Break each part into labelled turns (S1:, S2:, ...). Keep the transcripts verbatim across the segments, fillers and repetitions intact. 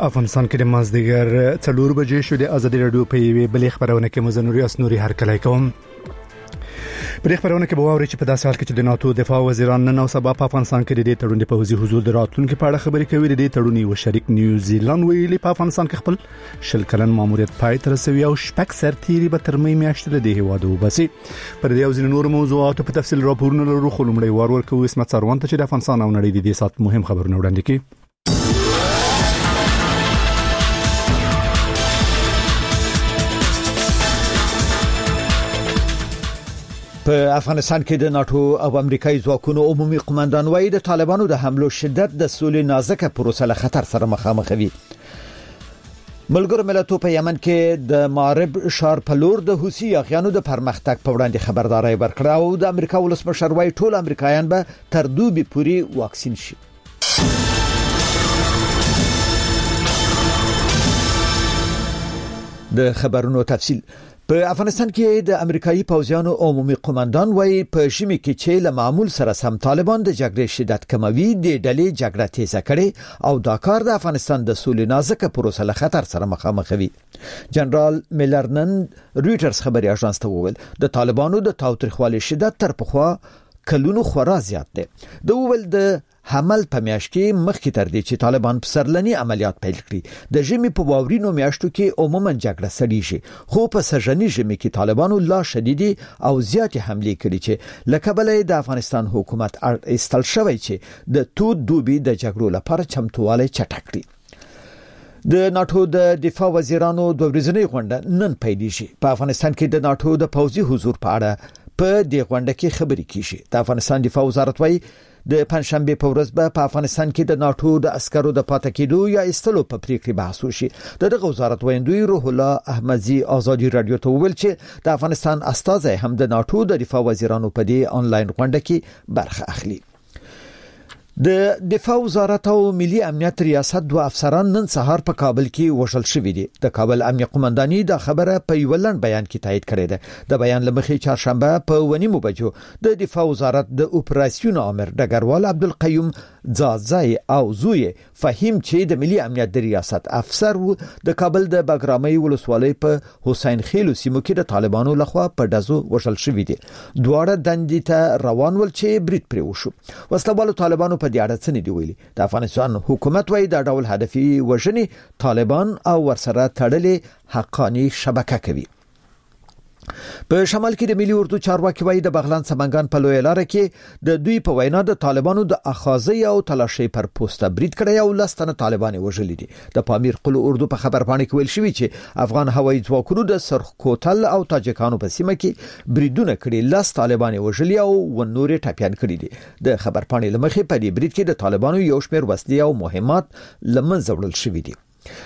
S1: افغانستان کې د مازدیګر څلور بجې شو د ازادي رادیو په یوې بلې خبرونه کې مزنوري اسنوري هرکلی کوم. په خبرونه کې به واوري چې په داسې حال کې چې د ناتو دفاع وزیران نن او سبا په افغانستان کې د تړون په پوځي حضور د راتلونکو په اړه خبرې کوي. د تړون یو شریک نیوزیلند ویلي په افغانستان کې خپل شل کلن ماموریت پای ته رسوي او شپږ سرتیري به تر مې میاشتې د هیواد وباسي. پر دې او ځینې نور موضوعاتو په تفصیل راپورونه لرو، خو لومړی وار ورکوي اسمت سروان ته چې د افغانستان او نړۍ د دې سات مهم خبرونه وړاندې کړي.
S2: په افغانستان کې د ناتو او امریکایي ځواکونو عمومي قومندان وایي د طالبانو د حملو شدت د سولې نازکه پروسه له خطر سره مخامخ وي. ملګرو ملتونو په یمن کې د مارب شار په لور د حوثي اغیانو د پرمختګ په وړاندې خبرداري ورکړه او د امریکا ولسمشر وایي ټول امریکایان به تر دوبي پوري واکسین شي. د خبرونو تفصیل. په افغانستان کې د امریکایي پوځیانو عمومي قومندان وایي په شمه کې چې له معمول سره سم طالبان د جګړې شدت کموي، د ډلې جګړه تیزه کړي او دا کار د افغانستان د سولې نازکه پروسه له خطر سره مخامخ وي. جنرال میلرنن رويټرز خبري اژانس ته وویل د طالبانو د تاوتریخوالي شدت تر پخوا کلونو خورا زیات دی. د وویل د حمل په میاشت کې مخکې تر دې چې طالبان په سرلني عملیات پیل کړي د ژمي په واورینو میاشتو کې عموما جګړه سړیږي، خو په سژني ژمي کې طالبانو لا شدیدي او زیاتې حملې کړي چې لکه بلې د افغانستان حکومت استل شوی چې د تو دوبي د جګړو لپاره چمتووالی چټک کړي. د ناتو د دفاع وزیرانو د ورځنۍ غونډه نن پیلېږي. په افغانستان کې د ناتو د پوځي حضور په اړه په دې غونډه کې خبرې کیږي. د افغانستان دفاع وزارت وایي د پنځشنبه په ورځ به په افغانستان کې د ناتو د عسکرو د پاتې کېدو یا استلو په پریکړه بحث وشي. دغه وزارت ویندوی روح الله احمدزي ازادي رادیو ته ویل چې د افغانستان استازي هم د ناتو د دفاع وزیرانو په دې آنلاین غونډه کې برخه اخلي. د دفاع وزارت او ملي امنیت ریاست دوه افسران نن سهار په کابل کې وژل شوي دي. د کابل امنیت قومنداني دا خبره په یو لړ بیان کې تایید کړې ده. د بیان لمخې چهارشنبه په ونیمو بجو د دفاع وزارت د اپراسیون امر ډګروال عبدالقیوم زازای او زوی فهیم چې د ملي امنیت د ریاست افسر و د کابل د بګرامي ولسوالۍ په حسین خیلو سیمو کې د طالبانو لخوا په دزو وژل شوي دي. دواړه دندې ته روان ول چې برید پرې وشو. وسلوالو طالبانو په دې اړه څه نه دی ویلي. د افغانستان حکومت وایي دا ډول هدفي وژنې طالبان او ورسره تړلې حقاني شبکه کوي. په شمال کې د ملي اردو چارواکي وایي د بغلان سمنګان په لوی لار کې د دوی په وینا د طالبانو د اخاذي او تلاشي پر پوسټه برید کړی او لستنه طالبان وژلي دي. د پامیر قلو اردو په خبر باندې ویل شوی چې افغان هوایي ځواکونو د سرخ کوتل او تاجکانو په سیمه کې بریدونه کړي، لس طالبان وژلي او ونوري ټاپیان کړي دي. د خبر باندې لمخې په دې برید کې د طالبانو یو شمېر وسلې او مهمات لمنځه وړل شوي دي.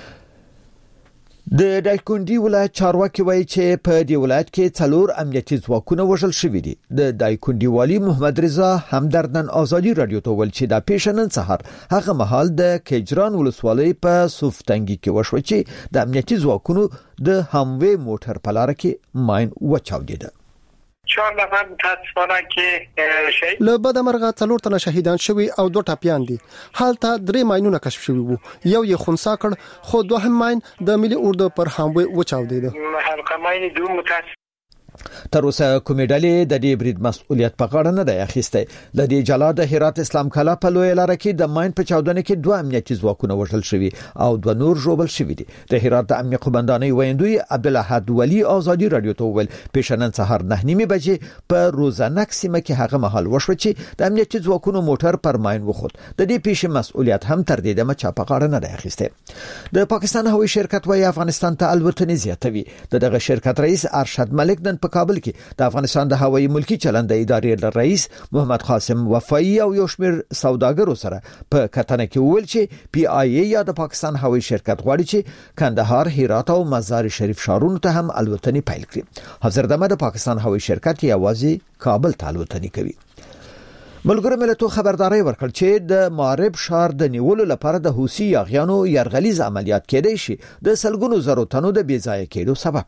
S2: د دایکندي ولایت چارواکي وایي چې په دې ولایت کې څلور امنیتي ځواکونه وژل شوي دي. د دایکندي والی محمد رضا همدردن ازادي رادیو ته ویل چې د پیښنن سهار هغه مهال د کجران ولسوالۍ په صوفتنګي کې وشو چې د امنیتي ځواکونو د هموي موټر په لار کې ماین وچاودیده.
S3: چهار نفر متاسفانه که شهید
S4: له بده مرغه څلور تنه شهیدان شوي او دوه ټاپیان دي. حالته درې ماینونه کشف شوي وو، یو یې خنثی کړ خو دوهم ماین د ملي اردو پر هموي وچاودیده.
S3: حلقه ماین دوم متاسف
S2: تر اوسه کومې ډلې د دې برید مسؤلیت په غاړه نه دی اخیستی. د دې جلا د هرات اسلام کلا په لوی لار کې د ماین په چاودنه کې دوه امنیتي ځواکونه وژل شوي او دوه نور ژوبل شوي دي. د هرات د امنیت قومندانۍ ویندوی عبدالاحد ولی ازادي رادیو ته ویل پیښنن سهار نه نیمه بجې په روزانک سیمه کې هغه مهال وشو چې د امنیتي ځواکونو موټر پر ماین وخوت. د دې پیښې مسؤلیت هم تر دې دمه چا په غاړه نه دی اخیستی. د پاکستان هوایي شرکت وایي افغانستان ته الوتنې زیاتوي. دغه شرکت رئیس ارشد ملک نن په کابل کې د افغانستان د هوایي ملکی چلند ادارې رئیس محمد قاسم وفایی او یو شمېر سوداګرو سره په کتنه کې ویل چې پی آی ای یا د پاکستان هوایي شرکت غواړي چې کندهار، هرات او مزار شریف ښارونو ته هم الوتنې پیل کړي. حضرتمه د پاکستان هوایي شرکت یوازې کابل ته الوتنې کوي. ملګرو ملتونو خبرداري ورکړ چې د مارب شار د نیولو لپاره د حوثي اغیانو يرغلیز عملیات کېدای شي د سلګونو زرو تنو د بیځای کېدو سبب شي.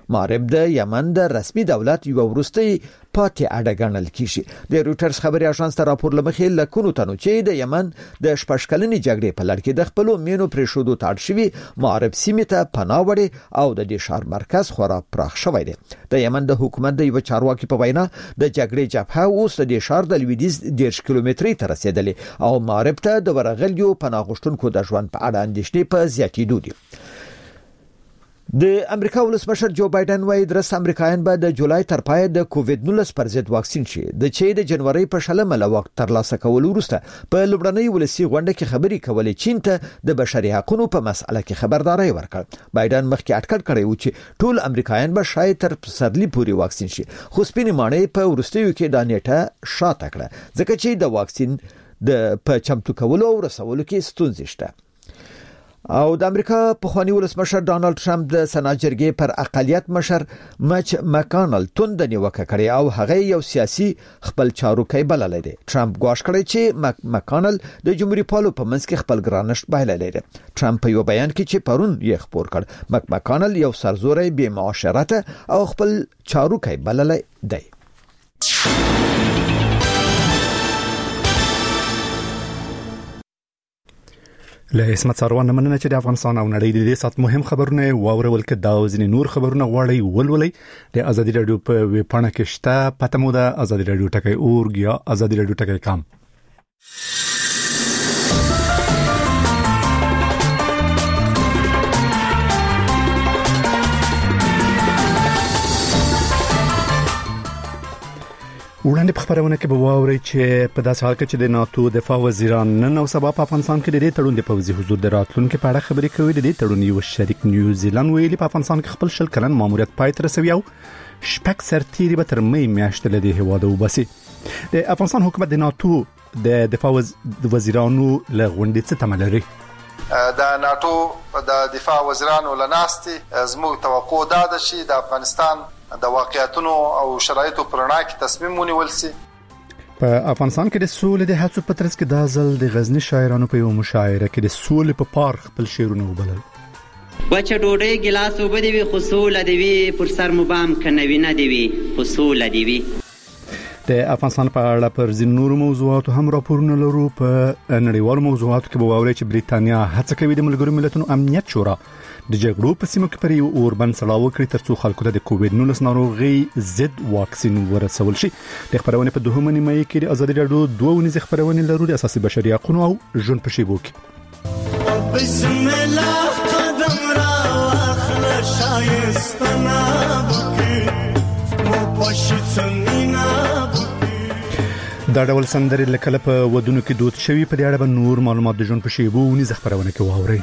S2: مارب د یمن د رسمي دولت یو ورستي پاتې اډه ګڼل کیږي. د رويټرز خبري اژانس ته راپور لمخې لکونو تنو چې د یمن د شپږکلنې جګړې په لړ کې د خپل مینو پرې شودو تاړ شوی مارب سیمه ته پناه وړي او د دې شهر مرکز خورا پراخ شوی دی. د یمن د حکومت د یو چارواکي په وینا د جګړې جبهه اوس د شهر د لویدیز ډیرش کیلومتري ته رسیدلې او مارب ته د ورغلیو پناه غوښتونکو د ژوند په اړه اندېښنې په زیاتېدو دي. د امریکا ولسمشر جو بایدن وايي درس امریکایان به د جولای تر پای د کووډ نولس پر ضد واکسین شي. د چې د جنوري په شلمه له وخت تر لاسه کول وروسته په لومړنۍ ولسی غونډه کې خبري کولې چین ته د بشري حقوقو په مسأله کې خبرداري ورکړ. بایدن مخکې اټکل کړی و چې ټول امریکایان به شاید تر پسرلی پورې واکسین شي. خو سپینې ماڼۍ په ورستیو کې د نیټه شاته کړه ځکه چې د واکسین د په چمتو کولو او رسولو کې ستونزې شته. او د امریکا په خواني ولسمشر ډانلډ ټرمپ د سنات جرګې پر اقلیت مشر مچ مکانل توند نیوکه کړې او هغه یو سیاسي خپل چاروکي بللی دی. ټرمپ ګواښ کړی چې مک مکانل د جمهوریت پالو په منځ کې خپل ګرانشت بایللی دی. ټرمپ په یو بیان کې چې پرون یې خبر کړ مک مکانل یو سرزوري بې معاشرت او خپل چاروکي بللی دی.
S1: له اسمت سروان مننه چې د افغانستان او نړۍ د دې سات مهم خبرونه واورول کې دا ځینې نور خبرونه غواړي ولولي د ازادي رادیو په ویب پاڼه کې شته. پته مو ده ازادي رادیو ټکی اورګ یا ازادي رادیو ټکی کام. وړاندې په خبرونه کې به واوري چې په داسې حال کې چې د ناتو دفاع وزیران نن او سبا په افغانستان کې د دې تړون د پوځي حضور د راتلونکو په اړه خبرې کوي. د دې تړون یو شریک نیوزیلند ویلي په افغانستان کې خپل شل کلن ماموریت پای ته رسوي او شپږ سرتیري به تر مې میاشتې له دې هواده وباسي. د افغانستان حکومت د ناتو د دفاع وزیرانو له غونډې څخه تمه لري.
S5: د ناتو د دفاع وزیرانو لناستي زموږ توقع ده چې د افغانستان د واقعیتونو او شرایطو پرنا کې تصمیم ونیول سي.
S1: په افغانستان کې د سولې د هڅو په ترڅ کې د ځل د غزنی شاعرانو په یو مشاعره کې د سولې په پار خپل شعرونه وبلل.
S6: وچه ډوډۍ ګلاس وبد وی خو سوله دی وی پر سر مبام کنوي نه دی وی خو سوله دی وی.
S1: د افغانستان په اړه پر ځینو نورو موضوعاتو هم راپورونه لرو. په نړیوالو موضوعاتو کې به واوري چې بریتانیا هڅه کوي د ملګرو ملتونو امنیت شورا د جګړو په سیمه کې پر یو اوربند سلاو کړی ترڅو خلکو ته د کووډ نولس ناروغي ضد واکسین ورسول شي. د خبرونه په دوهمه نیمه کې د ازادي رادیو دوه ونیز خبرونه لرو د اساسي بشري حقوقو او ژوند په شیبو کې. بسم الله قدم را اخلا شایستنا بوکي مو پښتنینا دا ډول سندرې لکه په ودونو کې دود شوی. په دې اړه به نور معلومات د ژوند په شیبو ونیز خبرونه کې واوري.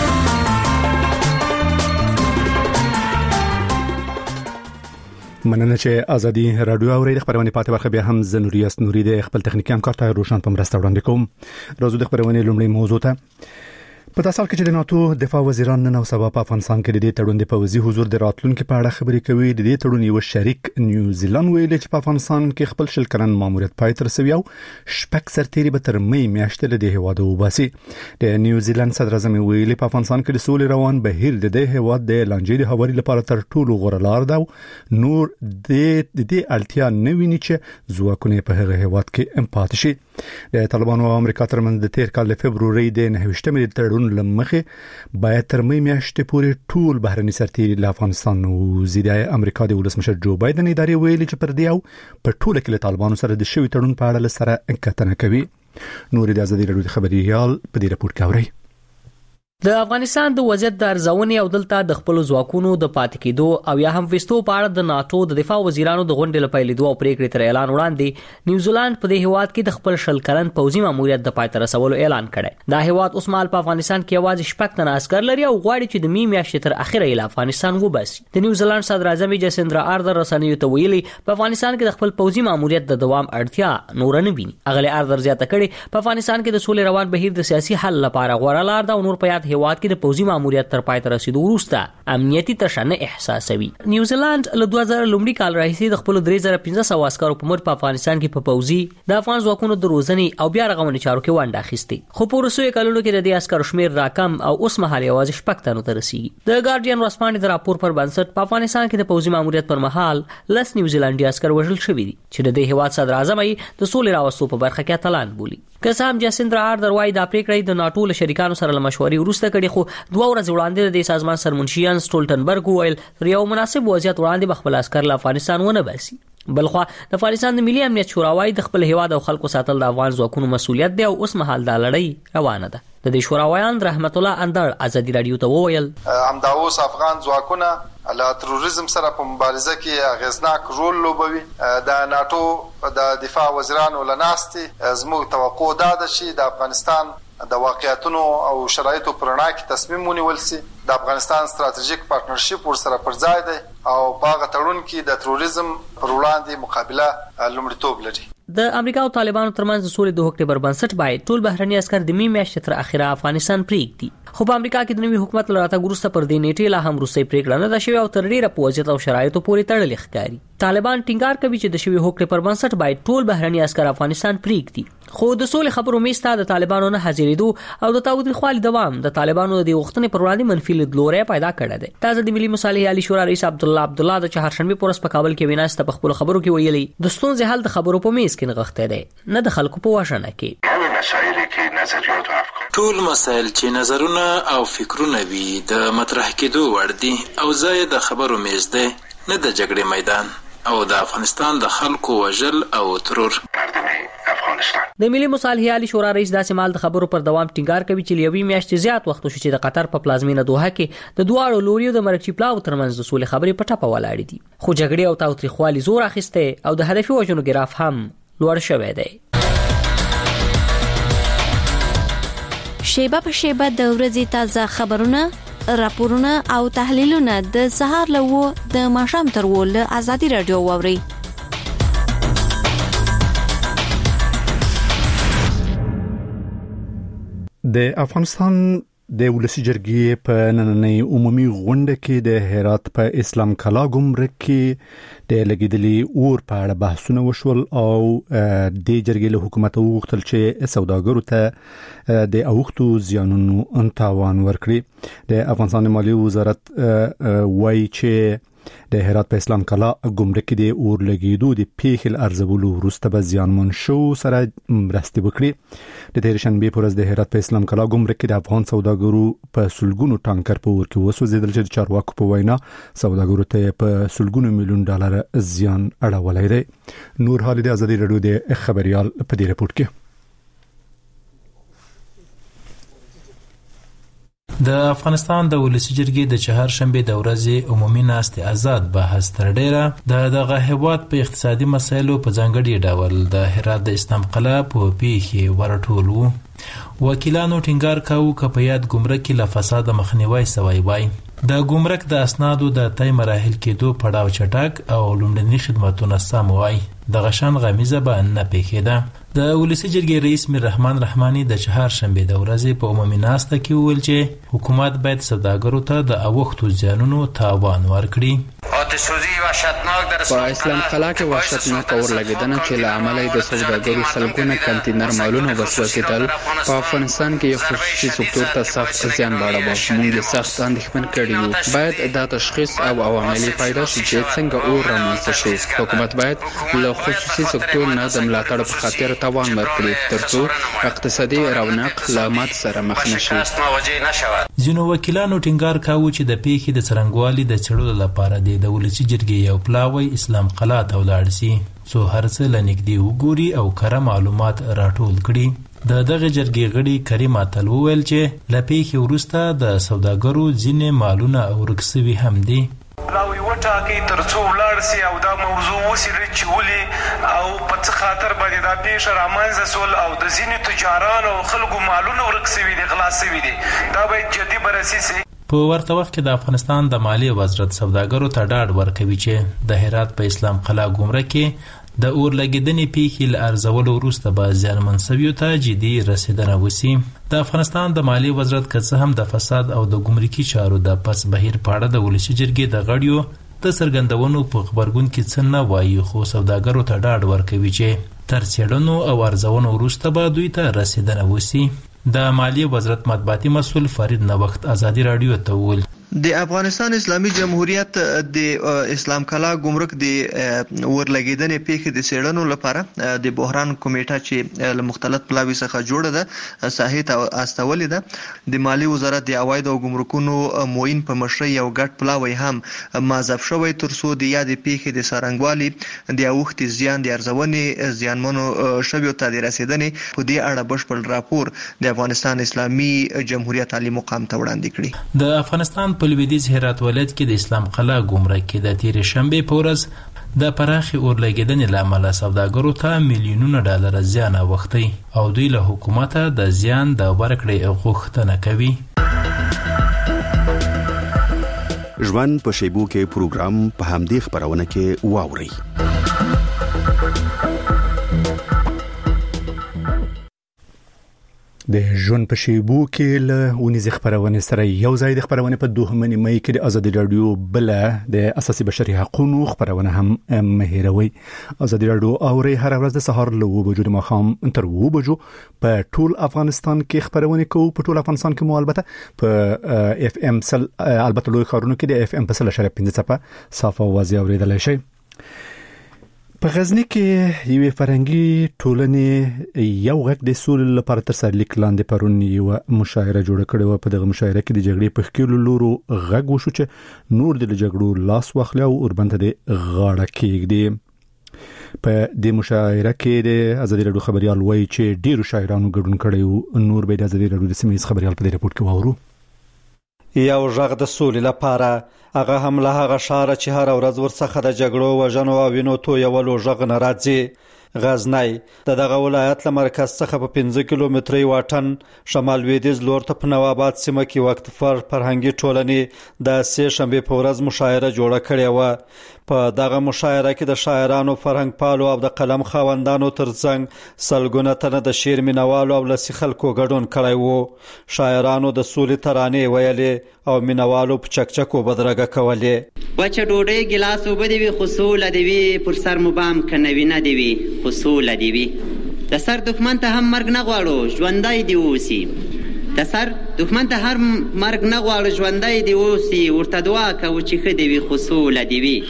S1: مننه چې ازادي رادیو اوري. د خبرونه پاتې برخه بیا هم زنوریاس نوري د خپل تخنیکی همکار ته روشن په مرسته وړاندې کوم. روزو د خبرونه لومړی موضوع ته په تاسو کې چې د ناتو دفاع وزیران نن او سبا په افغانستان کې د دې تړون د پوځي حضور د راتلونکو په اړه خبرې کوي. د دې تړون یو شریک نیوزیلند ویل چې په افغانستان کې خپل شل کلن ماموریت پای ته رسوي او شپږ سرتیري به تر مې میاشتې له دې هواده وباسي. د نیوزیلند صدر اعظم ویل په افغانستان کې د سولې روان بهیر د دې هواد د لانجې د هواري لپاره تر ټولو غوره لار ده. نور د دې اړتیا نه ویني چې ځواکونه په هغه هواد کې امپات شي. د طالبانو او امریکا ترمنځ د تیر کال د فبرवरी د نهویشتمې تړون لمخې باید تر مې میاشتې پورې ټول بهرني سرتیري له افغانستان وځي. د امریکا د ولسمشر جو بایدن ادارې ویلي چې پر دې او په ټوله کې له طالبانو سره د شوی تړون په اړه سره انکتنه کوي. نور د ازادي رادیو خبريال په دې راپور کې اوري.
S7: د افغانستان د وضعیت د ارزونې او دلته د خپل ځواکونو د پاتې کېدو او یا هم وستو په اړه د ناتو د دفاع وزیرانو د غونډې لپاره لیدو او پریکړې تر اعلان وړاندې نیوزیلند په دې هواد کې د خپل شل کلن پوځي ماموریت د پای ته رسولو اعلان کړی. دا هواد اوس مال په افغانستان کې یوازې شپږ تنه عسكر لري او غواړي چې د می میاشتې تر اخره یې افغانستان وباسي. د نیوزیلند صدر اعظم جسندرا آردر رسنیو ته ویلي په افغانستان کې د خپل پوځي ماموریت د دوام اړتیا نور نه ویني. اغلی آردر زیاته کړي په افغانستان کې د سولې روان بهیر د سیاسي حل لپاره غوړه لار ده او نور په یاد په هیواد کې د پوځي ماموریت تر پای ته رسیدو وروسته امنیتي تشنه احساسوي. نیوزیلند له دوه زره لومړي کال راهیسې د خپل درې زره پنځه سوه عسکرو په مټ په افغانستان کې په پوځي د افغان ځواکونو د روزنې او بیا رغونې چارو کې ونډه اخیستې، خو په وروستیو کلونو کې د دې عسکرو شمېر راکم او اوس مهال یوازې شپږ تنو ته رسیږي. د ګارډین ورځپاڼې د راپور پر بنسټ په افغانستان کې د پوځي ماموریت پر مهال لس نیوزیلندي عسکر وژل شوي دي چې د دې هیواد صدر اعظم یې د سولې راوستو په برخه کې اتلان بولي. که څه هم جاسندرا آردر وايي دا پریکړه د ناتو له شریکانو سره له مشورې وروسته کړې، خو دوه ورځې وړاندې د دې سازمان سرمنشي سټولټنبرګ وویل تر یو مناسب وضعیت وړاندې به خپل عسکر له افغانستان ونه باسي. بلخوا د افغانستان د ملي امنیت شورا وايي د خپل هیواد او خلکو ساتل د افغان ځواکونو مسولیت دی او اوس مهال دا لړۍ روانه ده. د دې شورا وایان رحمت الله اندر ازادي رادیو ته وویل
S5: همدا اوس افغان ځواکونه له تروریزم سره په مبارزه کې اغیزناک رول لوبوي. د ناتو د دفاع وزیرانو لناستي زموږ توقع دا ده چې د افغانستان د واقعیتونو او شرایطو پر وړاندې کې تصمیم ونیول شي. د افغانستان ستراتیژیک پارتنرشپ ورسره پر ځای دی او په هغه تړون کې د تروریزم پر وړاندې مقابله لومړیتوب لري.
S7: د امریکا او طالبانو ترمنځ د سولې د هوکړې پر بنسټ باید ټول بهرني عسکر د می میاشتې تر اخره افغانستان پرېږدي، خو په امریکا کې د نوي حکومت له راتګ وروسته پر دې نیټې لا هم وروستۍ پرېکړه نه ده شوې او تر ډېره په وضعیت او شرایطو پورې تړلې ښکاري. طالبان ټینګار کوي چې د شوي هوکړې پر بنسټ باید ټول بهرني عسکر افغانستان پرېږدي، خو د سولې خبرو میز ته د طالبانو نه حاضرېدو او د تاوتریخوالي دوام د طالبانو د غوښتنې پر وړاندې منفي لیدلوری پیدا کړی دی. تازه د ملي مصالحې عالی شورا رئیس عبدالله عبدالله د چهارشنبې په ورځ په کابل کې وینا ست په خپلو خبرو کې ویلي د ستونزې حل د خبرو په میز کې نغښتی دی، نه د خلکو په وژنه کې.
S8: ټول مسایل چې نظرونه او فکرونه وي د مطرح کېدو وړ دي او ځای د خبرو میز دی، نه د جګړې میدان او د افغانستان د خلکو وژل او ترور.
S7: د ملي مصالحې عالی شورا رئیس داسې مال د خبرو پر دوام ټینګار کوي چې لیوي میاشتې زیات وخت شو چې د قطر په پلازمینه دوحه کې د دواړو لوریو د مرکچی پلاو ترمنځ د سولې خبرې په ټپه ولاړې دي، خو جګړې او تاوتریخوالي زور اخیسته او د هدفي وژنو ګراف هم لوړ شوی دی.
S9: شیبه په شیبه د ورځې تازه خبرونه، راپورونه او تحلیلونه د سهار له و د ماښام تر و له ازادي رادیو واوري.
S1: د افغانستان د ولسی جرګې په نننۍ عمومي غونډه کې د هرات په اسلام کلا ګمرک کې د لګیدلي اور په اړه بحثونه وشول او د جرګې له حکومت وغوښتل چې سوداګرو ته د اوښتو زیانونو تاوان ورکړي. د افغانستان مالیې وزارت وایي چې د هرات په اسلام کلا ګمرک کې د اور لګیدو د پیښې ارزولو وروسته به زیانمن شو سره مرستې وکړي. د تیر شنبه پر ورځ د هرات په اسلام کلا ګمرک کې د افغان سوداګرو په سلګونو ټانکر په اور کې وسوځیدل چې د چارواکو په وینا سوداګرو ته په سلګونو میلیون ډالر زیان اړولای دی. نور حال د ازادي رادیو د خبريال په دې رپورت کې.
S10: د افغانستان د ولسی جرګې د چهارشنبه د ورځې عمومي ناستې آزاد بحث تر ډیره د دغه هیواد په اقتصادي مسایلو په ځانګړي ډول د هرات د اسلام قلا په پیښې ورټول وو. وکیلانو ټینګار کاوه چې په یاد ګمرک کې له فساد مخنیوي سوی وای. د ګمرک د اسنادو د تای مراحل کېدو پړاو چټک او لومړني خدماتونه سم وای. د غشن غمیزه به نه پېښېده. د ولسی جرګې رئیس میر رحمان رحماني د چهارشنبه د ورځې په عمومي ناسته کې وویل چې حکومت باید سوداګرو ته د اوښتو زیانونو تاوان ورکړي.
S11: په اسلام قلا کې وحشتناک اور لګیدنه چې له امله د سوداګرو سلګونه کنټینر مالونه وسوځیدل په افغانستان کې خصوصي سکتور ته سخت زیان واړاوه. موږ سخت اندېښمن کړي یو. باید دا تشخیص او عوامل پیدا شي چې څنګه اور رامنځته شي. حکومت باید له خصوصي سکتور نه د ملاتړ په خاطر توان ورکړي ترڅو اقتصادي رونق له مات سره مخ نشي.
S10: ځینو وکیلانو ټینګار کاوه چې د پیښې د څرنګوالي د څېړلو لپاره د ولسی جرګې یو پلاوی اسلام قلا ته ولاړ شي څو هر څه لنګدي وګوري او کره معلومات راټول کړي. د دغه جرګې غړي کریم اتل وویل چې له پیښې وروسته د سوداګرو ځینې مالونه او رکسوي هم دي.
S12: راوي وټاکي ترڅو ولاړ سي او دا موضوع وسیله چولي او په څه خاطر باندې دا پیښه رامنځته سول او د ځینې تجارانو او خلکو مالونه ورکسوي دي غلاصوي دي. دا باید جدي بررسي سي.
S10: په ورته وخت کې د افغانستان د مالیې وزارت سوداګرو ته ډاډ ورکوي چې د هرات په اسلام قلا ګمرک کې د اورلګیدنې پیښې له ارزولو وروسته به زیانمن شویو ته جدي رسیدنه وشي. د افغانستان د مالیې وزارت که څه هم د فساد او د ګمرکي چارو د پس بهیر په اړه د ولسي جرګې د غړیو د څرګندونو په خبرګون کې څه نه وایي، خو سوداګرو ته ډاډ ورکوي چې تر څېړنو او ارزونو وروسته به دوی ته رسیدنه وشي. د مالیې وزارت مطبوعاتي مسؤل فرید نوښت ازادي راډیو ته وویل
S13: د افغانستان اسلامي جمهوریت د اسلام کلا ګمرک د ورلګیدنې پیښې د څېړنو لپاره د بحران کمیټه چې له مختلف پلاوي څخه جوړه ده ساحې ته استولې ده. د مالیې وزارت د عواید او ګمرکونو معین په مشرۍ یو ګډ پلاوی هم مازف شوی تر څو د یادې پیښې د څرنګوالي د اوښتې زیان د ارزونې زیانمنو شویو ته د رسیدنې په دې اړه بشپړ راپور د افغانستان اسلامي جمهوریت عالی مقام ته وړاندې کړي.
S10: د افغانستان په لویدیځ هرات ولایت کې د اسلام قلعه ګمرک کې د تیرې شنبې په ورځ د پراخې اورلګیدنې له امله سوداګرو ته میلیونونه ډالر زیان اوښتی او دوی له حکومته د زیان د ورکړې غوښتنه کوي.
S14: ژوند په شیبو کې پروګرام په همدې خبرونه کې واوري.
S1: د ژوند په شیبو کې له اونیزه خبرونه سره یو ځای د خبرونه په دوهمه نیمه کې د ازادي رادیو بل د اساسي بشري حقوقو خبرونه هم مهیروي. ازادي رادیو اوري هر ورځ د سهار له وبو د مخام تر وبو په ټول افغانستان کې خبرونه کوي. په ټول افغانستان کې مو البته په اف ام سل البته لوی خبرونه کې د اف ام په سل شرپ پنځه صفه صافه واضح اوریدل شي. په غزنی کې یو فرنګي ټولنې یو غږ د سولې لپاره تر سره لیک لاندې پرون یو مشاعره جوړه کړې و. په دغه مشاعره کې د جګړې په خکېلو لورو غږ وشو چې نور د جګړو لاس واخلي او اوربند د غاړه کېږدي. په دې مشاعره کې د ازادي رادیو خبريال وایي چې ډیرو شاعرانو ګډون کړي. نور به د ازادي رادیو د سیمې خبريال په دې رپورت کې وورو.
S15: یو غږ د سولې لپاره هغه هم له هغه شهر چې هر ورځ ورڅخه د جګړو وژنو او وینو تویولو غږ نه راځي. غزنی د دغه ولایت له مرکز څخه په پنځه کیلومتري واټن شمال لویدیځ لور ته په نواباد سیمه کې وخت فر فرهنګي ټولنې د سه شنبه په ورځ مشاعره جوړه کړې و. په دغه مشاعره کې د شاعرانو، فرهنګ پالو او د قلم خاوندانو ترڅنګ سلګونه تنه د شعر مینوالو او لسی خلکو ګډون کړی وو. شاعرانو د سولې ترانې ویلې او مینوالو په چکچکو بدرګه کولې.
S6: وچه ډوډۍ ګلاس وبدي وي خصول دی وي پر سر مبام کنوي نه دی وي خصول دی وي. د سر دښمن ته هم مرګ نه غواړو ژوندای دی اوسي. د سر دښمن ته هر مرګ نه غواړو ژوندای دی اوسي. ورته دعا کوو چې ښه دی وي خصول دی وي.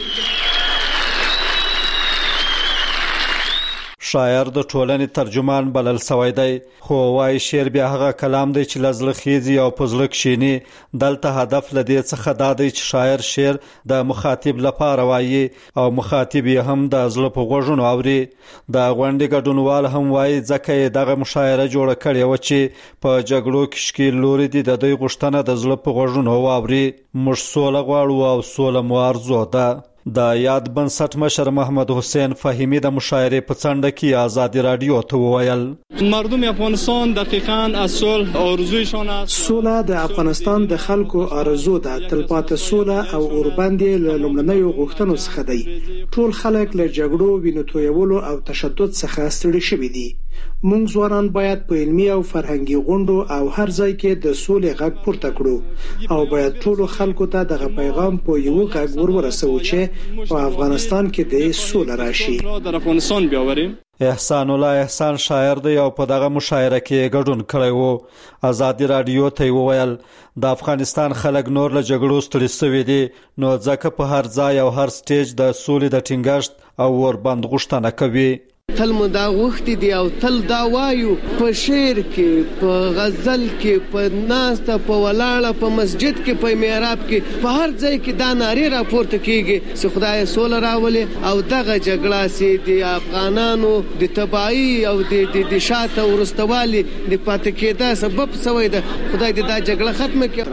S15: شاعر د ټولنې ترجمان بلل سوی دی، خو وايي شعر بیا هغه کلام دی چې لزله خيزي او پزله کښینی. دلته هدف لدې څخه دا دی چې شاعر شعر د مخاطب لپاره وایي او مخاطب یې هم د زړه په غوږونو اوري. د غونډې ګډونوال هم وایي ځکه دغه مشاعره جوړه کړې و چې په جګړو کې شکیل لوري دي د دوی غوښتنه د زړه په غوږونو واوري. موږ سوله غواړو او سوله مو ارزو ده. د یاد بنسټ مشر محمد حسین فهیمی د مشاعره په څنډه کې ازادي رادیو ته وویل
S16: مردم افغانستان دقیقاً از صلح آرزویشان است.
S17: صلح د افغانستان د خلکو آرزو ده. تلپاتې صلح او اوربند له لومړنیو غوښتنو څخه دی. ټول خلک له جګړو، وینو تویولو او تشدد څخه ستړي شوي دي. موږ ځوانان باید په علمي او فرهنګي غونډو او هر ځای کې د سولې غږ پورته کړو او باید ټول خلکو ته دغه پیغام په یو غږ ورورسو چې په افغانستان کې د سولې راشي.
S16: در افغانستان بیاوریم.
S15: احسان الله احسان شاعر دی او په دغه مشاعره کې ګډون کړی وو. ازادي رادیو ته وویل د افغانستان خلک نور له جګړو ستړي شوي دي، نو ځکه په هر ځای او هر سټیج د سولې د ټینګښت او وربند غوښتنه کوي.
S18: تل مو دا وخت دی او تل دا وایو په شعر کې، په غزل کې، په ناسته، په ولاړه، په مسجد کې، په محراب کې، په هر ځای کې دا نارې راپورته کیږي چې خدای سوله راولي او دغه جګړه سي د افغانانو د تباہي او د د شاته ورستوالي د پاتې کېدا سبب شوی ده. خدای دې دا جګړه ختمه کړي.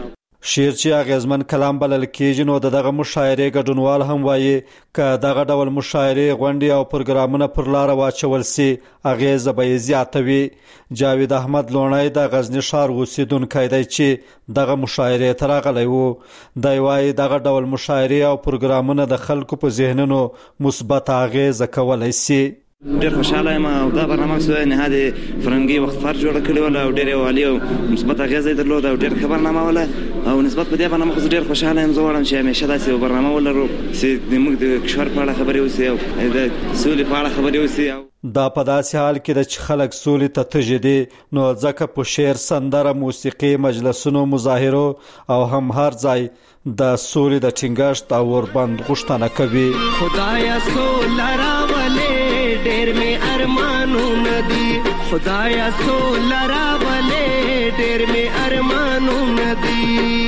S15: شیر چې اغیزمن کلام بلل کېږي نو دغه مشاعرې ګډونوال هم وایي که دغه ډول مشاعرې غونډې او پروګرامونه پر لار واچول سي اغیزه به زیاته وي. جاوید احمد لونای د غزنی ښار اوسیدونکی دی چې دغه مشاعرې ته راغلی و. دی وایي دغه ډول مشاعرې او پروګرامونه د خلکو په ذهنونو مثبت اغیزه کولی سي.
S19: ډېر خوشاله یم او دا برنامه سوی نهاد فرنګي وخت فر جوړ کړی ول او ډېر والی او مثبت اغیزه درلود او ډېر خبر نامه ولا او نسبت په دې برنامه خو ډېر خوشاله یم. زه غواړم چې همیشه داسې یو برنامه ولرو چې موږ د کشور په اړه خبرې وسي او د سولې په اړه خبرې وسي.
S15: دا په داسې حال کې د چې خلک سولې ته تږي دي نو ځکه په شعر، سندره، موسیقي، مجلسونو، مظاهرو او هم هر ځای د سولې د ټینګښت او وربند غوښتنه کوي.
S20: خدایا سوله راولې ډېر مې ارمانونه دي، خدایا سوله راولې ډېر مې ارمانونه دي.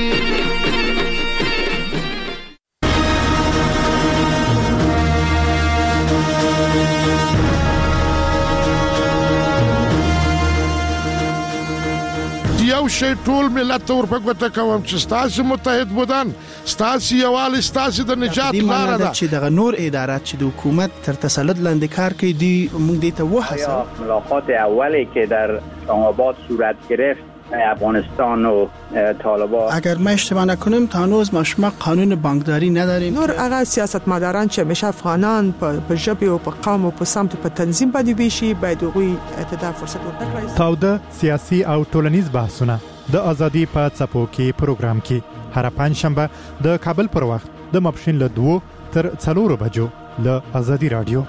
S21: یو شی ټول ملت ته ورپګوته کوم چې ستاسو متحد بودن، ستاسو یووالی، ستاسو د نجات لاره ده.
S22: چې دغه نور ادارات چې د حکومت تر تسلط لاندې کار کوي دی موږ دې ته وحسه.
S23: ملاقات اولی که در اسلام آباد صورت گرفت افغانستان و طالبان،
S22: اگر ما اشتباه نکنم تا هنوز ما شما قانون بانکداری نداریم.
S24: نور هغه سیاستمداران چې همیشه افغانان په ژبه او په قوم او په سمت په تنظیم باندې ویشي باید هغوی ته فرصت ورکړي.
S25: تاوده سیاسي او ټولنیز بحثونه د ازادي په څپو کې پروګرام کې هر پنځشنبه د کابل پر وخت د ماپښین له دوه تر څلورو بجو له ازادي رادیو.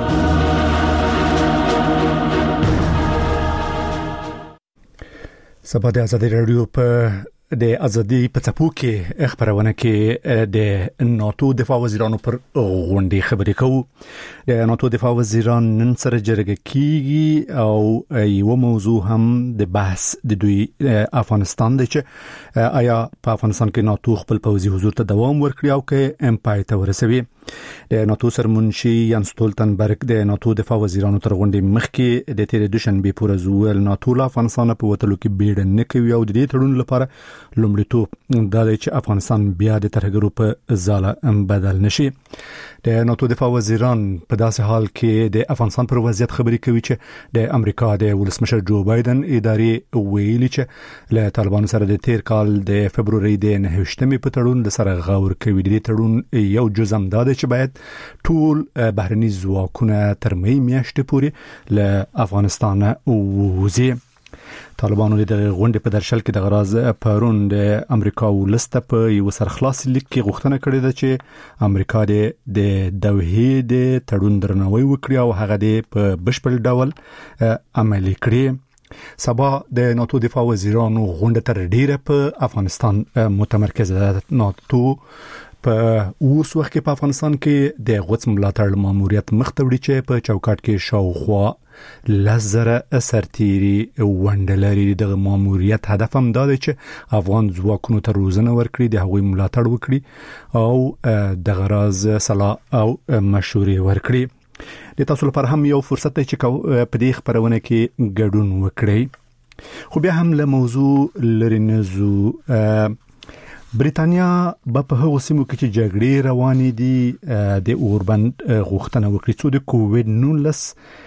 S25: سبا د ازادي رادیو په د ازادي په څپو کې خبرونه کې د ناتو دفاع وزیرانو پر غونډې خبرې کوو. د ناتو دفاع وزیران نن سره جرګه کیږي او یو موضوع هم د بحث د دوی افغانستان دی چې آیا په افغانستان کې ناتو خپل پوځي حضور ته دوام ورکړي او کې ام پای ته ورسوي. د ناتو سرمنشي یان ستولتنبرګ د ناتو دفاع وزیرانو تر غونډې مخکې د تیر دوشنبه پورې زوول ناتو له افغانستان په وټلو کې بیړه نه کوي او د دې تړون لپاره لومړیتوب دا دی چې افغانستان بیا د ترهګرو په ځاله بدل نشي. د ناتو دفاع وزیران په داسې حال کې د افغانستان پر وضعیت خبرې کوي چې د امریکا د ولسمشر جو بایدن ادارې ویلي چې له طالبانو سره د تیر کال د فبرवरी د نهشتمې په تړون د سره غور کوي. د دې تړون یو جزء هم دا دی چې باید ټول بهرني ځواکونه تر مې میاشتې پورې له افغانستان ووځي. طالبانو د غونډې په درشل کې د غراز پرون د امریکا ولسته په یو سرخلاص لیک کې غوښتنه کړې ده چې امریکا د دوحې د تړون درناوی وکړي او هغه د په بشپړ ډول عملي کړي. سبا د ناتو دفاع وزیرانو غونډه تر ډیره په افغانستان متمرکز ده. ناتو په اوس وخت کې په افغانستان کې د غوڅ ملاتړ ماموریت مختوړي چې په چوکاټ کې شاوخوا لزره سرتيري وندلري. د ماموریت هدف هم دا دی چې افغان ځواکونو ته روزنه ورکړي، د هغوی ملاتړ وکړي او د غراز صلاح او مشورې ورکړي. د تاسو لپاره هم یو فرصت دی چې په دې خبرونه کې ګډون وکړئ. خو بیا هم له موضوع لري نزو. بریتانیا په هغو سیمو کې چې جګړې روانې دي د اوربند غوښتنه وکړي څو د کووډ نولس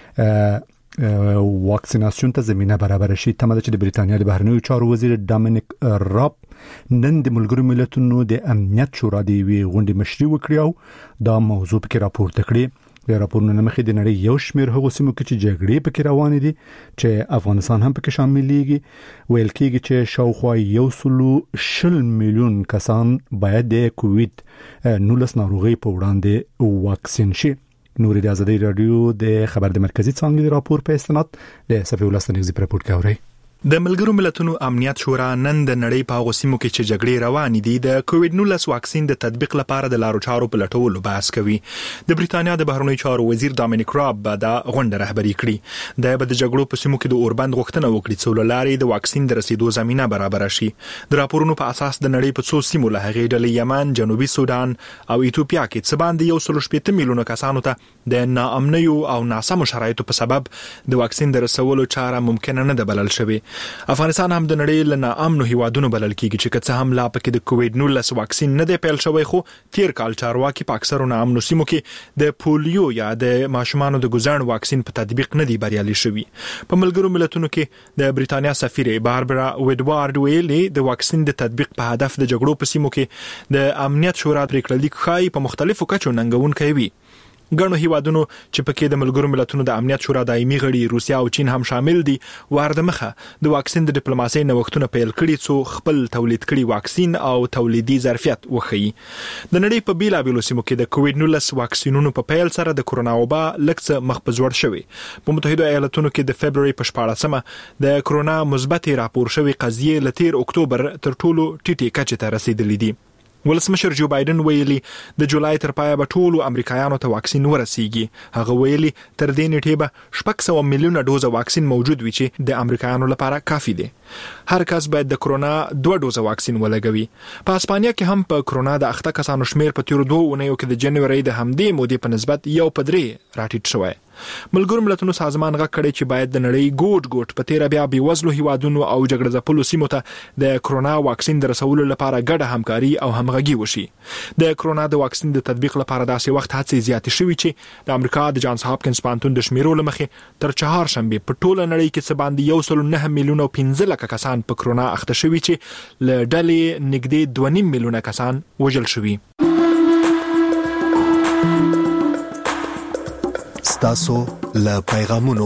S25: واکسیناسیون ته زمينه برابر شي. تمه ده چې د بریتانیا د بهرنیو چارو وزیر ډامینیک راب نن د ملګرو ملتونو د امنیت شورا د وی غونډې مشري وکړي او دا موضوع کې راپورته کړي. د راپورونو مخې د نړۍ یو شمېر هغو سیمو کې چې جګړې پکې روانې دي چې افغانستان هم پکې شاملېږي ویل کېږي چې شاوخوا یو سلو شل میلیون کسان باید د کووډ نولس ناروغي په وړاندې واکسین شي. نوري د ازادي رادیو د خبر د مرکزی څنګه راپور په استناد د صفي ولستنیز په رپورت کې اوري.
S26: د ملګرو ملتونو امنیت شورا نن د نړۍ په هغو سیمو کې چې جګړې روانې دي د کووډ نولس واکسین د تطبیق لپاره د لارو چارو په لټولو بحث کوي. د بریتانیا د بهرنیو چارو وزیر ډامینیک راب به دا غونډه رهبري کړي. د به د جګړو په سیمو کې د اوربند غوښتنه وکړي چې ولولاري د واکسین د رسیدو زمينه برابر شي. د راپورونو په اساس د نړۍ په څو سیمو له هغې ډلې یمن، جنوبي سودان او ایتوپیا کې څه باندې یو سل شپږ میلیونه کسانو ته د ناامنیو او ناسمو شرایطو په سبب د واکسین د رسولو چاره ممکن نه ده بلل شوې. افغانستان هم د نړۍ له ناامنو هیوادونو بلل کیږي چې که څه هم لا پکې د کووډ نولس واکسین نه دی پیل شوی، خو تیر کال چارواکي په اکثرو ناامنو سیمو کې د پولیو یا د ماشومانو د ګزړن واکسین په تطبیق نه دی بریالي شوی. په ملګرو ملتونو کې د بریتانیا سفیر باربرا وډوارد ویلي د واکسین د تطبیق په هدف د جګړو په سیمو کې د امنیت شورا پریکړه لیک ښایي په مختلفو کچو ننګونکی وي. ګڼو هیوادونو چې پکې د ملګرو ملتونو د امنیت شورا دایمي غړي روسیا او چین هم شامل دي ورده مخه د واکسین د ډیپلوماسۍ نوښتونه پیل کړي څو خپل تولید کړي واکسین او تولیدي ظرفیت وښيي. د نړۍ په بیلابیلو سیمو کې د کووډ نولس واکسینونو په پیل سره د کرونا وبا لږ څه مخ په ځوړ شوی. په متحده ایالاتونو کې د فبرवरी په شپاړسمه د کرونا مثبت راپور شوی قضیه لتیر اکتوبر تر ټولو ټیټه کچه ته رسیدلې دي. ولسمشر جو بایدن ویلي د جولای تر پایه به ټولو امریکایانو ته واکسین ورسیږي. هغه ویلي تر دې نیټې به شپږ سوه میلیونه ډوزه واکسین موجود وي چې د امریکایانو لپاره کافي دي. هر کس باید د کرونا دوه ډوزه واکسین ولګوي. په اسپانیا کې هم په کرونا د اخته کسانو شمیر په تیر دوه اونیو کې د جنوري د همدې مودې په نسبت یو په درې راټیټ شوی. ملګرو ملتونو سازمان غږ کړی چې باید د نړۍ ګوټ ګوټ په تیر بیا بیوزلو هیوادونو او جګړه ځپلو سیمو ته د کرونا واکسین د رسولو لپاره ګډه همکاري او همغږي وشي. د کرونا د واکسین د تطبیق لپاره داسې وخت هڅې زیاتې شوې چې د امریکا د جانز هاپکینز پوهنتون د شمیرو له مخې تر چهارشنبې په ټوله نړۍ کې څه باندې یو سل نه میلیونه او پنځه لکه کسان په کرونا اخته شوي چې له ډلې نږدې دوه نیم میلیونه کسان وژل شوي.
S2: ستاسو له پیغامونو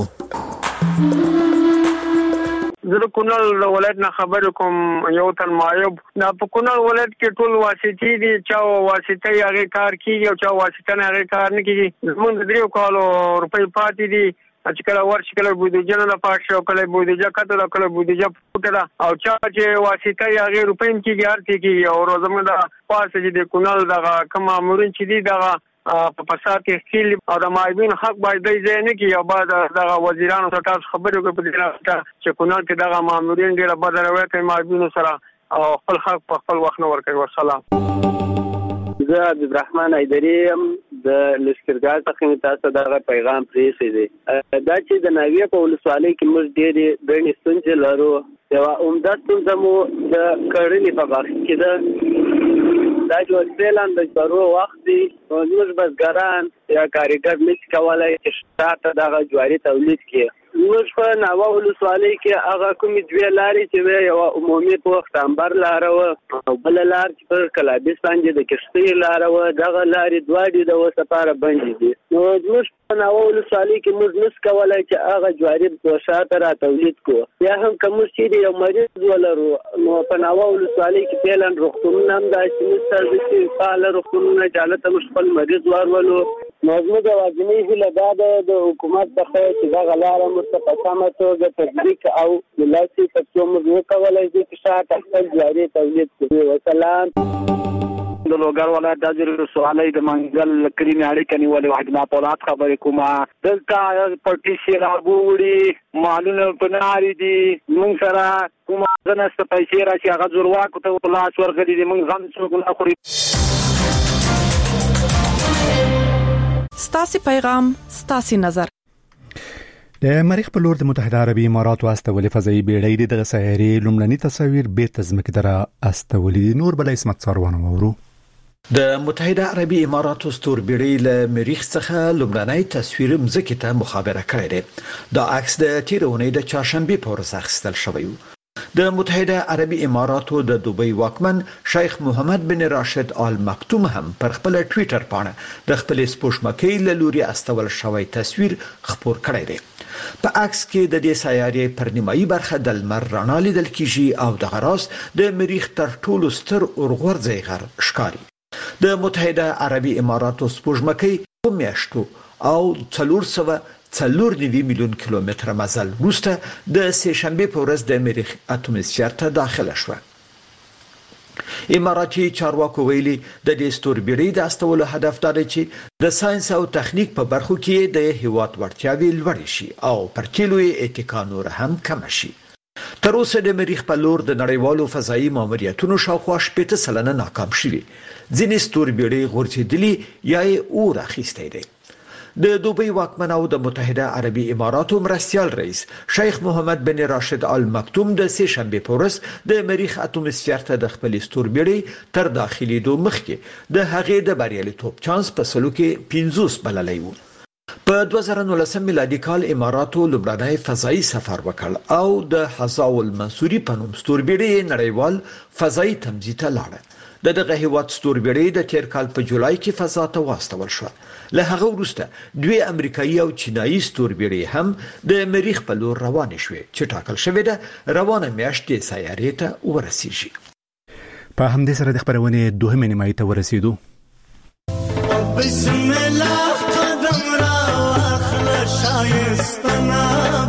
S3: زه کونړ ولایت نه خبر کوم. یو تن معیوب دا په کونړ ولایت کې ټول واسطې دي، چا واسطه یې هغه کار کوي او چا واسطه نه هغه کار نه کوي. موږ د دریو کالو روپۍ پاتې دي چې کله ورشي کله بودیجه نه پاک شو، کله بودیجه کته کله بودیجه پټه او چا چې واسطه یې هغه روپۍ کې ګار کوي او روزمره د پاسه چې د کونړ دغه کوم مامورین چې دي دغه په فساد کې خیل او د مایبین حق باید دی ځای نه کړي او بعد دغه وزیرانو سره تاسو خبرې وکړئ په دې راځه چې کونړ کې دغه مامورین ډېره بده رویه کوي مایبینو سره او خپل حق په خپل وخت نه ورکوي. والسلام.
S4: زه عبدالرحمن ایدری یم د لشکرګاه څخه تاسو دغه پیغام پرېښی دی. دا چې د ناویه په ولسوالۍ کې موږ ډېرې ګڼې ستونزې لرو. یوه عمده ستونزه مو د کرنې په برخه کې ده. دا چې فعلاً د جوارو وخت دی موږ بزګران یا کارګر نشي کولی چې شاته دغه جواري تولید کړي. موږ په ناوه ولسوالۍ کې هغه کومې دوې لارې چې وې یوه عمومي په وخت انبر لاره وه او بله لار چې پر کلابیس باندې د کښتۍ لاره وه. دغه لارې دواړې د اوسه لپاره بندې دي. نو موږ په ناوه ولسوالۍ کې موږ نشو کولی چې هغه جواري په شاته را تولید کړو. بیا هم که موږ چیرې یو مریض ولرو نو په ناوه ولسوالۍ کې فعلاً روغتونونه هم داسې نشته چې فعاله روغتونونه چې هلته موږ خپل مریض ورولو. نو زموږ یوازینۍ هیله دا ده د حکومت څخه چې دغه لاره موږ ته په سمه توګه تطبیق او ملاسي تر څو موږ وکولی شو چې شاته خپل جاري تولید کړو. وسلام.
S5: د لوګر ولایت د ځیر ولسوالۍ د منګل کلینې اړیکه نیولې وحدنا پولاد خبرې کومه. دلته پټي سیلابو وړي مالونه په نارې دي. موږ سره کومه ځنسته پیسې راشي هغه زورواکو ته په لاس ورغلي دي. موږ غم څوک نه خوري.
S7: ستاسي پیغام ستاسي نظر.
S1: د مریخ په لور د متحده عربي اماراتو استولې فضایي بیړۍ د سیارې لومړني تصاویر به تزمکه دره استولې. نور بل اسمت څاروانه وورو.
S8: د متحده عربي اماراتو ستور بیړۍ له مریخ څخه لومړنی تصویر مځکې ته مخابره کړی دی. دا عکس د تیر اونۍ د چهارشنبې په ورځ اخیستل شوی و. د متحده عربي اماراتو د دوبۍ واکمن شیخ محمد بن راشد آل مکتوم هم پر خپل ټوئیټر باندې د خپل سپوږمکۍ له لوري استول شوی تصویر خپور کړی دی. په عکس کې د دې سیارې پر نیمایي برخه د لمر رڼا لیدل کیږي او د غراس د مریخ تر ټولو ستر اورغورځي غر ښکاري. د متحده عربي اماراتو سپوږمکۍ په میاشتو او څلور سوه څلور نوي میلیون کیلومتره مزل وروسته د سه شنبې په ورځ د مریخ اتموسفیر ته داخله شوه. اماراتي چارواکو ویلي د دې ستور بیړۍ د استولو هدف دا دی چې د ساينس او تخنیک په برخو کې د هیواد وړتیاوې لوړې شي او پر تیلو یې اتکا نور هم کم شي. تر اوسه د مریخ په لور د نړیوالو فضایي ماموریتونو شاوخوا شپږ سلنه ناکام شوي. ځینې ستور بیړۍ غورځېدلي یا یې اور اخیستی دی. د دوبۍ واکمن او د متحده عربي اماراتو مرستیال رئیس شیخ محمد بن راشد آل مکتوم د سه شنبه په ورځ د مریخ اټوموسفیر ته د خپل ستوربیړۍ تر داخلي دوه مخکې د هغې د بریالیتوب چانس په سلو کې پنځوس بللی و. په دوه زره نولسم میلادي کال اماراتو لومړنی فضایي سفر وکړ او د حظا المنصوري په نوم ستوربیړۍ نړیوال فضایي تمځي ته لاړه. د دغه هیواد ستوربیړۍ د تیر کال په جولای کې فضا ته واستول شو. له هغه وروسته دوی امریکایي او چینایي ستوربیړۍ هم د مریخ په لور روانې شوې چې ټاکل شوې ده روانه میاشت د سیارې ته ورسیږي.
S25: په همدې سره د خبرونې دوهمې نیمایي ته ورسېدو.
S20: بسم الله قدم را اخله شایستنا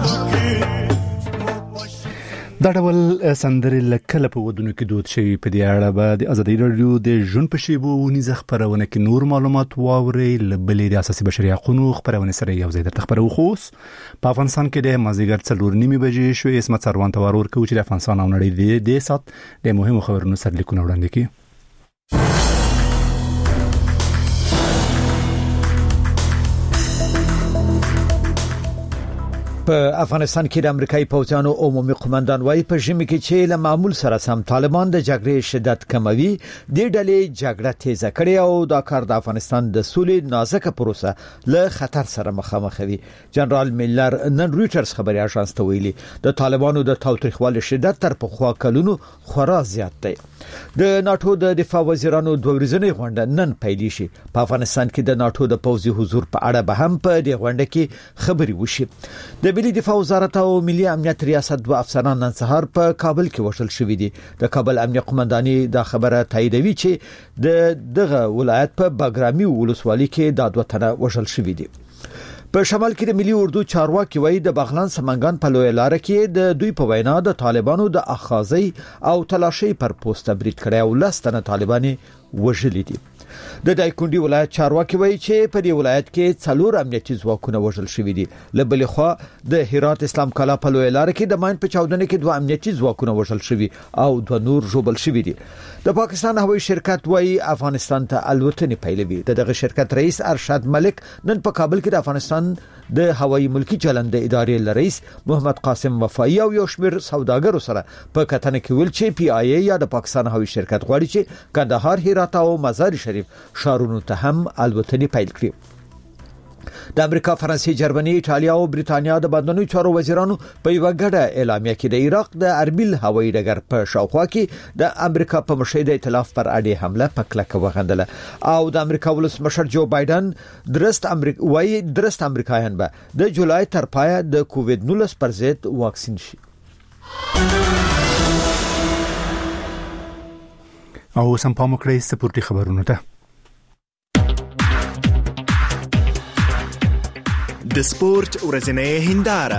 S25: دا ډول سندرې لکه په ودونو کې دود شوي. په دې اړه به د ازادي راډیو د ژوند په شیبو ونیزه خبرونه کې نور معلومات واورئ. له بلې د اساسي بشري حقوقو خبرونه سره یو ځای درته خبرو. خو په افغانستان کې د مازدیګر څلور نیمې بجې شوې. اسمت سروان ته ورکوي چې د افغانستان او نړۍ د سات د مهمو خبرونو سرلیکونه وړاندې کړي.
S8: په افغانستان کې د امریکایي پوځیانو عمومي قومندان وايي په ژمي کې چې له معمول سره سم طالبان د جګړې شدت کموي. د ډلې جګړه تیزه کړې او دا کار د افغانستان د سولې نازکه پروسه له خطر سره مخامخ وي. جنرال میلر نن رويټرز خبري اژانس ته ویلي د طالبانو د تاوتریخوالي شدت تر پخوا کلونو خورا زیات دی. د ناتو د دفاع وزیرانو دوه ورځنۍ غونډه نن پیل شي. په افغانستان کې د ناتو د پوځي حضور په اړه به هم په دې غونډه کې خبري وشي. د ملي دفاع وزارت او ملي امنیت ریاست دوه افسران نن سهار په کابل کې وشل شوې دي. د کابل امنیه قومنداني دا خبره تاییدوي چې د دغه ولایت په باګرامي ولسوالۍ کې د دوه تنه وشل شوې دي. په شمال کې د ملي اردو چارواکي وایي د بغلان سمنګان په لوی لار کې د دوی په وینا د طالبانو د اخاذي او تلاشي پر پوسټ برید کړی او لستنه طالباني وژلي دي. د دایکندي ولایت چارواکي وایي چې په دې ولایت کې څلور امنیتي ځواکونه وژل شوي دي. له بلې خوا د هرات اسلام کلا په لوی لار کې د ماین په چاودنه کې دوه امنیتي ځواکونه وژل شوي او دوه نور ژوبل شوي دي. د پاکستان هوایي شرکت وایي افغانستان ته الوتنې پیلوي. دغه شرکت رئیس ارشد ملک نن په کابل کې د افغانستان د هوایي ملکی چلند ادارې رئیس محمد قاسم وفایی او یو شمېر سوداګرو سره په کتنه کې ویل چې پی آی ای یا د پاکستان هوایي شرکت غواړي چې کندهار، هرات او مزار شریف شارونو ته هم الوتنې پیل کړي. د امریکا، فرانسې، جرمني، ایټالیا او بریتانیا د بندنوي چارو وزیرانو په یو غړه اعلامیه کې د عراق د اربیل هوایي ډګر په شاوخوا کې د امریکا په مشهد ائتلاف پر اړې حمله په کلکه وغندله او د امریکا ولسمشر جو بایدن درست امریکا وايي درست امریکایان به د جولای تر پایه د کووید نولس پر ضد واکسین شي.
S25: او سم پام وکړئ سپورتي خبرونه ته.
S26: د سپورت ورځنۍ هنداره.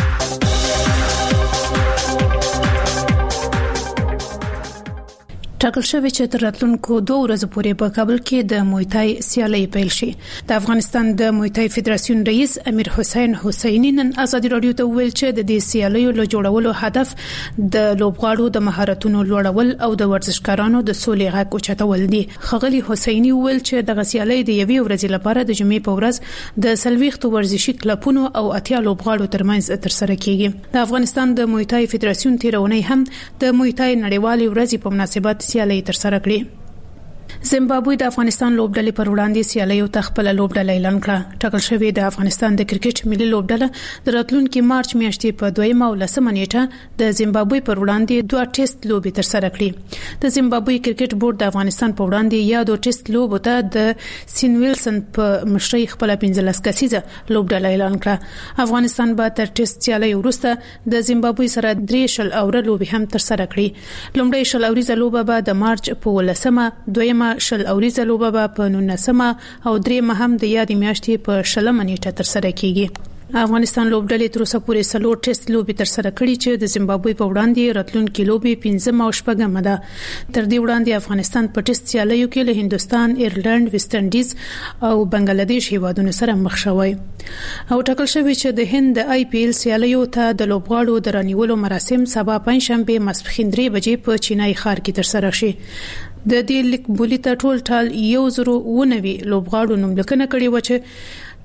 S9: ټاکل شوی چې تر راتلونکو دوه ورځې پورې په کابل کې د مویتای سیالي پیل شي. د افغانستان د مویتای فدراسیون رئیس امیر حسین حسینی نن ازادي رادیو ته ویل چې د دې سیالیو له جوړولو هدف د لوبغاړو د مهارتونو لوړول او د ورزشکارانو د سولې غږ اوچتول دي. خغلی حسینی ویل چې د سیالي د یوې ورځې لپاره د جمعې په ورځ د سلويختو ورزشي کلبونو او اتیا لوبغاړو ترمنځ تر سره کیږي. د افغانستان د مویتای فدراسیون تیرونی هم د مویتای نړیوالې ورځې په مناسبت سیالي تر سره کړې. زیمبابوې د افغانستان لوبډلې پر وړاندې سیالیو ته خپل لوبډله اعلان کړه. ټاکل شوی د افغانستان د کرکټ ملي لوبډله د راتلونکي مارچ میاشتې په دویمه او لسمه نیټه د زیمبابوې پر وړاندې دوه ټیسټ لوبې تر سره کړې. د زیمبابوې کرکټ بورډ د افغانستان پر وړاندې یا دوه ټیسټ لوبو ته د سین ویلسن په مشرۍ خپل پنځلس کسیزه لوبډله اعلان کړه. افغانستان به تر ټیسټ سیالي وروسته د زیمبابوې سره درې شل اوره لوبې هم تر سره کړي. لومړی شل اوریزه لوبه به د مارچ په لسمه، دویمه شل اوریزه لوبه به په نولسمه او دریمه هم د یادې میاشتې په شلمه نیټه تر سره کیږي. افغانستان لوبډلې تر اوسه پورې څلور ټیسټ لوبې تر سره کړې چې د زیمبابوې په وړاندې راتلونکي لوبې پنځم او شپږم ده. تر دې وړاندې افغانستان په ټیسټ سیالیو کې له هندستان، ایرلند، ویسټ انډیز او بنگلاديش هیوادونو سره مخ شوی. او ټاکل شوی چې د هند د آی پی ایل سیالیو ته د لوبغاړو د رانیولو مراسم سبا پنځشنبه ماسپښین درې بجې په چینای ښار کې تر سره شي. د دې لیک بولیته ټول ټال یو زرو ونوي لوبغاړو نوملیکنه کړې و چې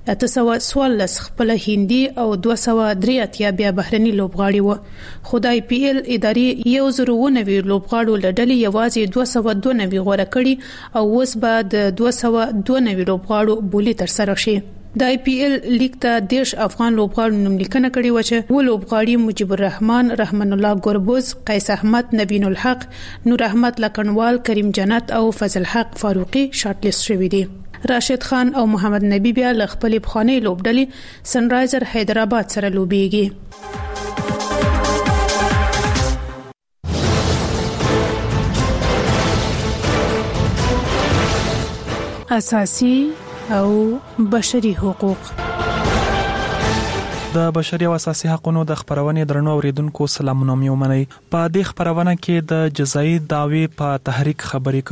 S9: اته سوه څوارلس خپل هندي او دوه سوه درې اتیا بیا بهرني لوبغاړي وو. خو د آی پی ایل ادارې یو زر او نوي لوبغاړو لډلې یوازې دوه سوه دوه نوي غوړه کړي او اوس به د دوه سوه دوه نوي لوبغاړو بولی تر سره شي. د آی پی ایل لیګ ته دیش افغان لوبغاړو نوم لیکنه کړې و چې و لوبغاړي مجيب الرحمن، رحمان الله ګوربوز، قیس احمد، نبین الحق، نور احمد لکنوال، کریم جنت او فضل حق فاروقي شارټ لیست شوي دي. راشد خان او محمد نبی بیا ل خپل بخانه لوبډلې سنرایزر حیدرآباد سره لوبيږي. اساسي او بشري حقوق.
S6: د بشري او اساسي حقوقو د خبرونې درنو اوریدونکو سلامونه مې ومنئ. په دې خبرونه کې د جزایي دعوی په تحریک خبرې